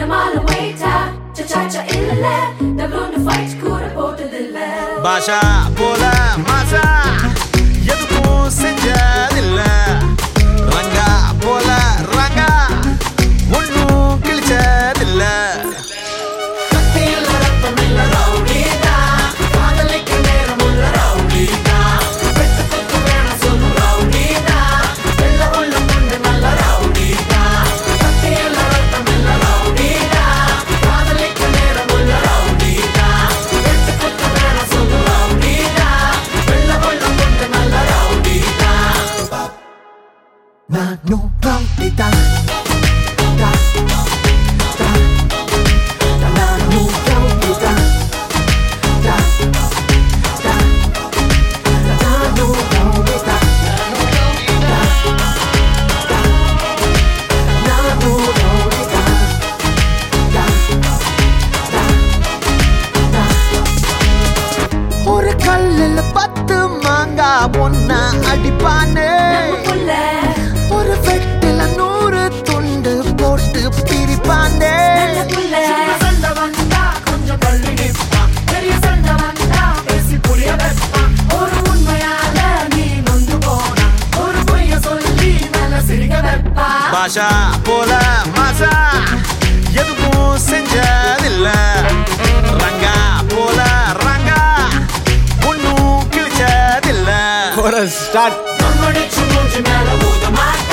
பாஷா போல மாசா எதுக்கும் செஞ்சதில்ல ரங்கா போல ரங்கா ஒன்னும் கிழிச்சதில்ல No raudita da da na no raudita da da na no raudita da da na no raudita da da ஒரு கல்லுல 10 மாங்கா ஒண்ணா அடிப்பானே ஒரு வெட்டில 100 துண்டு போட்டு பிரிப்பாண்டே சண்டை வந்தா கொஞ்சம் தள்ளி நிற்பான் பெரிய சண்டை வந்தா பேசி புரிய வைப்பான் ஒரு உண்மையால நீ நொந்து போனா ஒரு பொய்ய சொல்லி நல்ல சிரிக்க வைப்பா பாஷா போல மாசா எதுக்கும் செஞ்சதில்ல ரங்கா போல ரங்கா ஒன்னும் கிழிச்சதில்ல ஸ்டார்ட் நம்மடிச்சு மூஞ்சி மேல ஊத மாட்டேன்